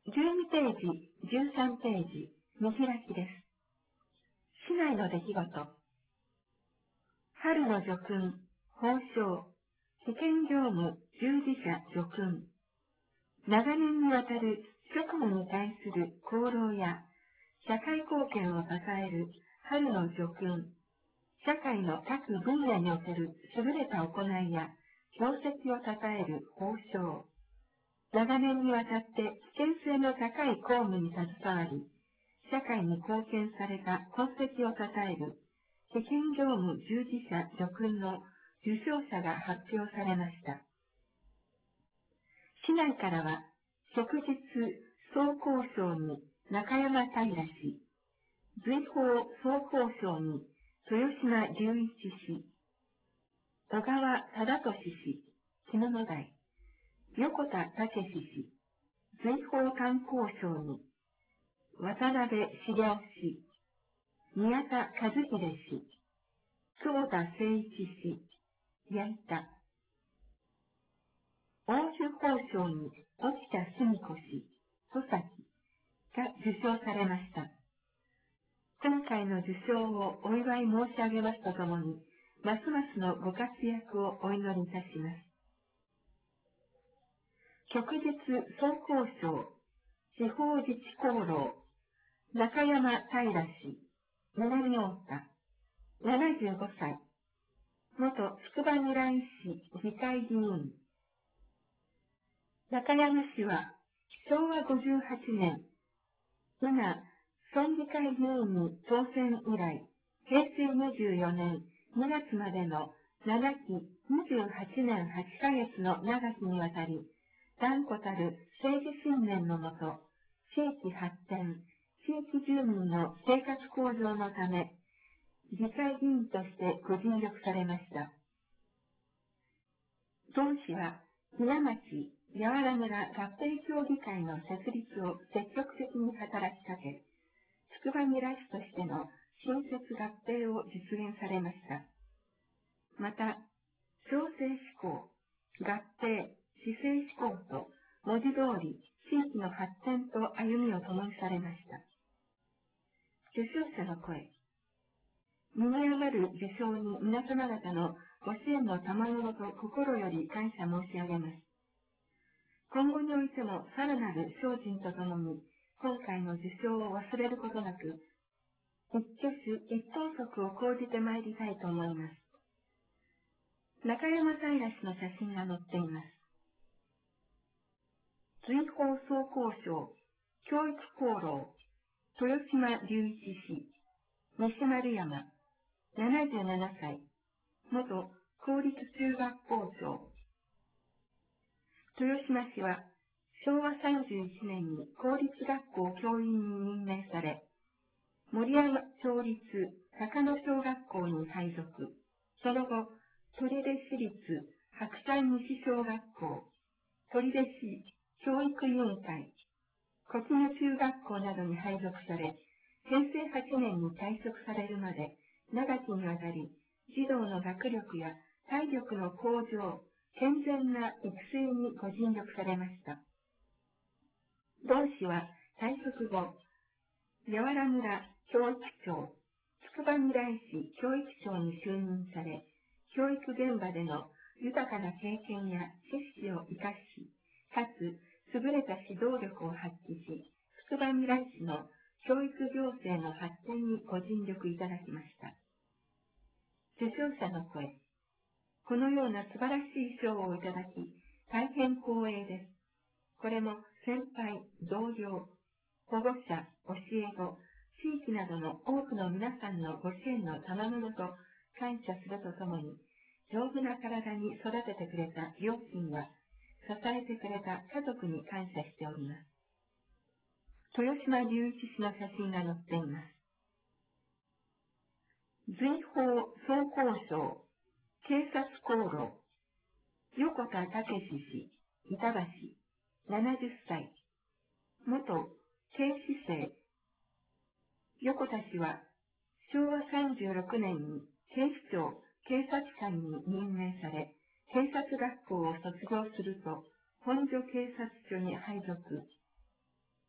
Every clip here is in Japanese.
12ページ、13ページ、見開きです。市内の出来事。春の叙勲、褒章、被験業務従事者叙勲。長年にわたる職務に対する功労や、社会貢献を支える春の叙勲。社会の各分野における優れた行いや、業績を称える褒章。長年にわたって危険性の高い公務に携わり、社会に貢献された功績を称える、被験業務従事者叙勲の受賞者が発表されました。市内からは、旭日総工賞に中山平氏、随宝総工賞に豊島隆一氏、小川忠俊氏、篠野台、横田武氏、随宝観光賞に、渡辺茂氏、宮田和秀氏、久保田誠一氏、矢板、欧州宝賞に沖田澄子氏、戸崎が受賞されました。今回の受賞をお祝い申し上げますとともに、ますますのご活躍をお祈りいたします。旭日総工賞、地方自治功労、中山平氏、南太田、75歳、元つくばみらい市議会議員。中山氏は、昭和58年、今、村議会議員に当選以来、平成24年2月までの7期28年8ヶ月の長きにわたり、断固たる政治信念のもと、地域発展、地域住民の生活向上のため、議会議員としてご尽力されました。同氏は、稲町、八原村合併協議会の設立を積極的に働きかけ、つくばみらい市としての新設合併を実現されました。また、調整志向、合併、市政志向と、文字通り地域の発展と歩みを共にされました。受賞者の声。身に余る受賞に皆様方のご支援の賜物と心より感謝申し上げます。今後においてもさらなる精進とともに、今回の受賞を忘れることなく、一挙手一投足を講じてまいりたいと思います。中山平氏の写真が載っています。随宝総工賞、教育功労、豊島隆一氏、西丸山、77歳、元公立中学校長。豊島氏は、昭和31年に公立学校教員に任命され、森山町立高野小学校に配属。その後、取手市立白山西小学校、取手市教育委員会、国語中学校などに配属され、平成8年に退職されるまで、長きにわたり、児童の学力や体力の向上、健全な育成にご尽力されました。同氏は退職後、八原村教育長、つくばみらい市教育長に就任され、教育現場での豊かな経験や知識を生かし、かつ優れた指導力を発揮し、つくばみらい市の教育行政の発展にご尽力いただきました。受賞者の声。このような素晴らしい賞をいただき、大変光栄です。これも先輩、同僚、保護者、教え子、地域などの多くの皆さんのご支援の賜物と感謝するとともに、丈夫な体に育ててくれた両親や、支えてくれた家族に感謝しております。豊島隆一氏の写真が載っています。随宝総工賞、警察功労、横田武氏、板橋、70歳、元警視正。横田氏は、昭和36年に警視庁警察官に任命され、警察学校を卒業すると、本所警察署に配属。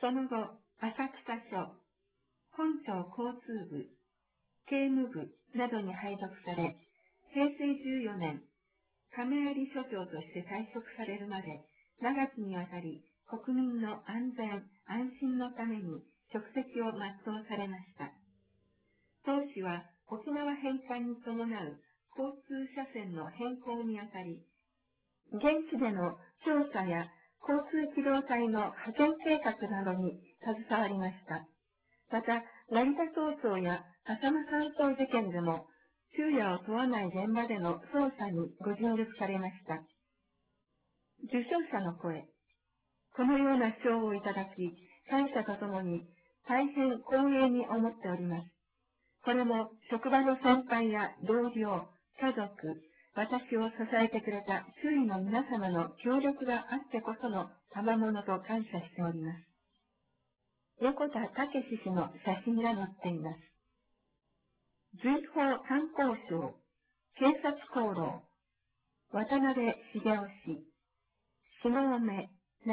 その後、浅草署、本庁交通部、警務部などに配属され、平成14年、亀有署長として退職されるまで、長きにわたり国民の安全・安心のために職責を全うされました。当時は沖縄返還に伴う交通車線の変更にあたり、現地での調査や交通機動隊の派遣計画などに携わりました。また、成田早々や浅間山荘事件でも、昼夜を問わない現場での捜査にご尽力されました。受賞者の声。このような賞をいただき、感謝とともに大変光栄に思っております。これも職場の先輩や同僚、家族、私を支えてくれた周囲の皆様の協力があってこその賜物と感謝しております。横田武史氏の写真が載っています。随法参考省、警察功労、渡辺茂雄氏、下目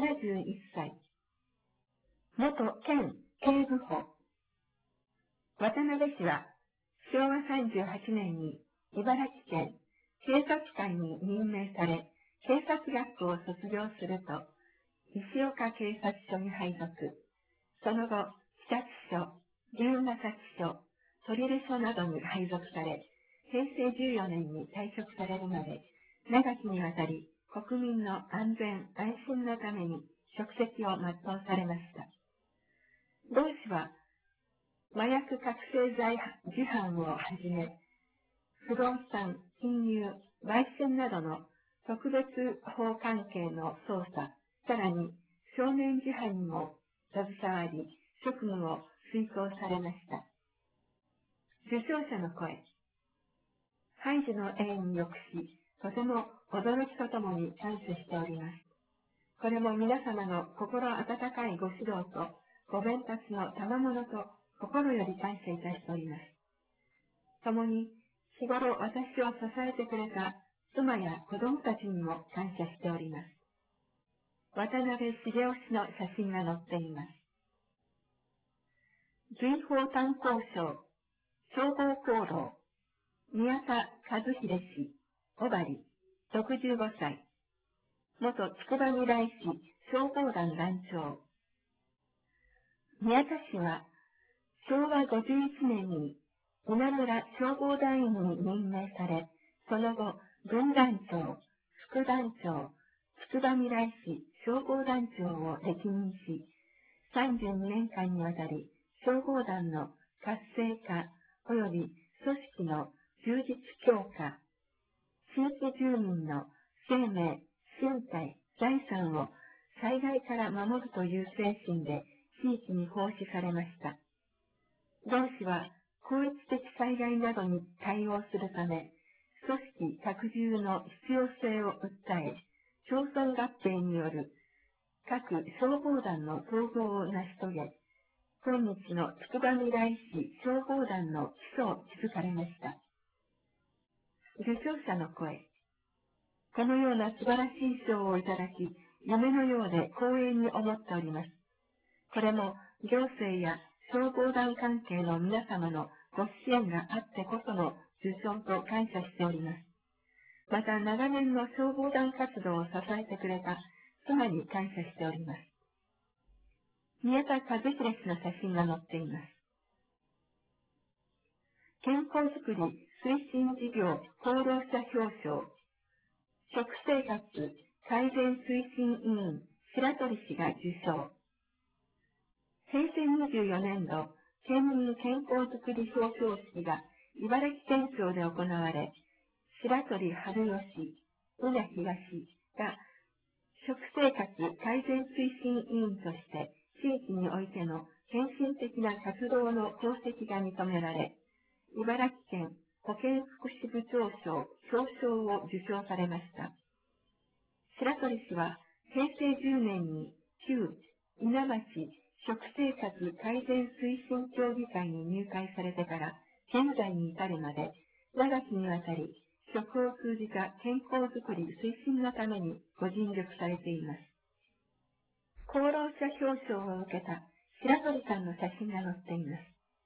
71歳、元県警部補。渡辺氏は昭和38年に茨城県警察官に任命され、警察学校を卒業すると、石岡警察署に配属。その後、日立署、龍ケ崎署、取手署などに配属され、平成14年に退職されるまで、長きにわたり国民の安全・安心のために職責を全うされました。同氏は、麻薬覚醒剤事犯をはじめ、不動産、金融、売春などの特別法関係の捜査、さらに少年事犯にも携わり、職務を遂行されました。受賞者の声。ハイジの栄誉によくし、とても驚きとともに感謝しております。これも皆様の心温かいご指導とご鞭撻の賜物と心より感謝いたしております。共に日頃私を支えてくれた妻や子供たちにも感謝しております。渡辺茂雄氏の写真が載っています。随法担当省、消防功労、宮田和秀氏、小針、65歳。元筑波未来市消防団団長。宮田氏は、昭和51年に稲村消防団員に任命され、その後、分団長、副団長、筑波未来市消防団長を歴任し、32年間にわたり消防団の活性化及び組織の充実強化、地域住民の生命、身体、財産を災害から守るという精神で地域に奉仕されました。同氏は広域的災害などに対応するため、組織拡充の必要性を訴え、町村合併による各消防団の統合を成し遂げ、今日の筑波未来市消防団の基礎を築かれました。受賞者の声。このような素晴らしい賞をいただき、夢のようで光栄に思っております。これも行政や消防団関係の皆様のご支援があってこその受賞と感謝しております。また長年の消防団活動を支えてくれた妻に感謝しております。宮田和秀氏の写真が載っています。健康づくり推進事業功労者表彰。食生活改善推進委員白鳥氏が受賞。平成24年度県民健康づくり表彰式が茨城県庁で行われ、白鳥春吉、宇根東が食生活改善推進委員として地域においての献身的な活動の功績が認められ、茨城県保健福祉部長賞表彰を受賞されました。白鳥氏は平成10年に旧稲町食生活改善推進協議会に入会されてから現在に至るまで長きにわたり食を通じた健康づくり推進のためにご尽力されています。 功労者表彰を受けた白鳥さんの写真が載っています。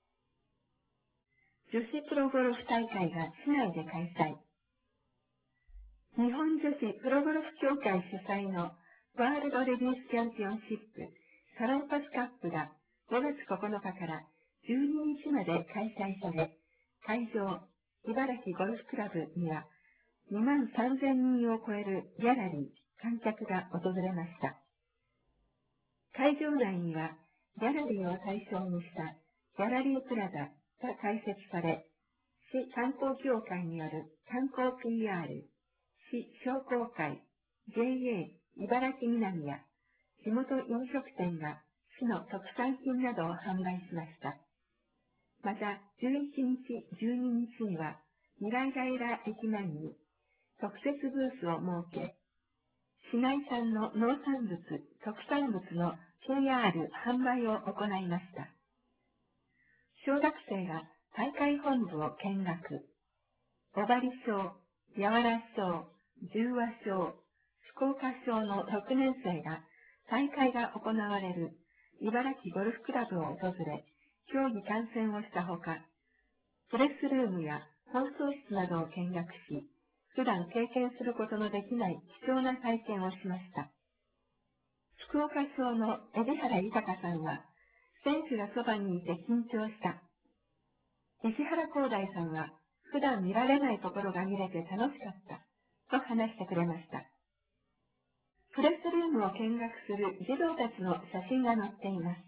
女子プロゴルフ大会が市内で開催。日本女子プロゴルフ協会主催のワールドレディースチャンピオンシップサロンパスカップが5月9日から12日まで開催され、会場、茨城ゴルフクラブには23,000人を超えるギャラリー、観客が訪れました。会場内にはギャラリーを対象にしたギャラリープラザが開設され、市観光協会による観光 PR、市商工会、JA 茨城南や地元飲食店が市の特産品などを販売しました。また、11日、12日には、未来平駅前に特設ブースを設け、市内産の農産物、特産物の PR 販売を行いました。小学生が大会本部を見学、尾張賞、八原賞、十和賞、福岡賞の6年生が大会が行われる茨城ゴルフクラブを訪れ、競技観戦をしたほか、プレスルームや放送室などを見学し、普段経験することのできない貴重な体験をしました。福岡賞の海老原豊さんは、選手がそばにいて緊張した。石原光大さんは、普段見られないところが見れて楽しかった、と話してくれました。プレスルームを見学する児童たちの写真が載っています。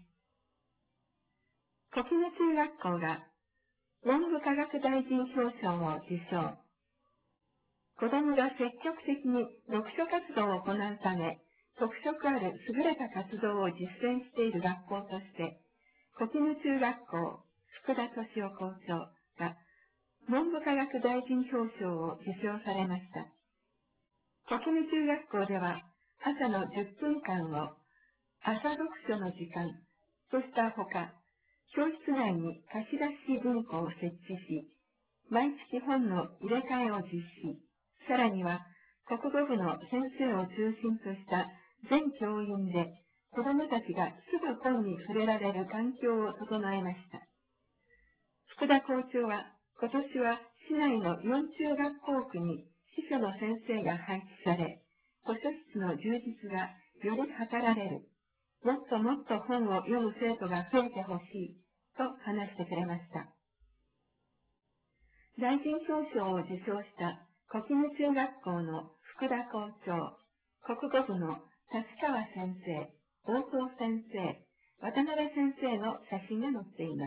国語中学校が文部科学大臣表彰を受賞。子どもが積極的に読書活動を行うため、特色ある優れた活動を実践している学校として、国務中学校福田敏夫校長が文部科学大臣表彰を受賞されました。国務中学校では朝の10分間を朝読書の時間としたほか、教室内に貸し出し文庫を設置し、毎月本の入れ替えを実施、さらには国語部の先生を中心とした全教員で子どもたちがすぐ本に触れられる環境を整えました。福田校長は今年は市内の4中学校区に司書の先生が配置され、図書室の充実がより図られる。もっともっと本を読む生徒が増えてほしいと話してくれました。大臣表彰を受賞した国務中学校の福田校長、国語部の立川先生、大東先生、渡辺先生の写真が載っています。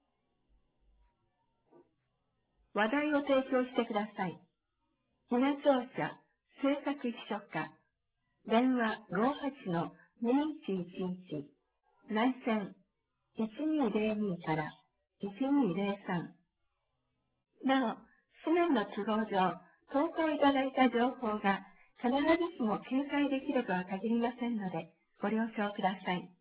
話題を提供してください。ひな庁舎、制作秘書課、電話58-2111、内線1202から1203。なお、紙面の都合上、投稿いただいた情報が必ずしも掲載できるとは限りませんので、ご了承ください。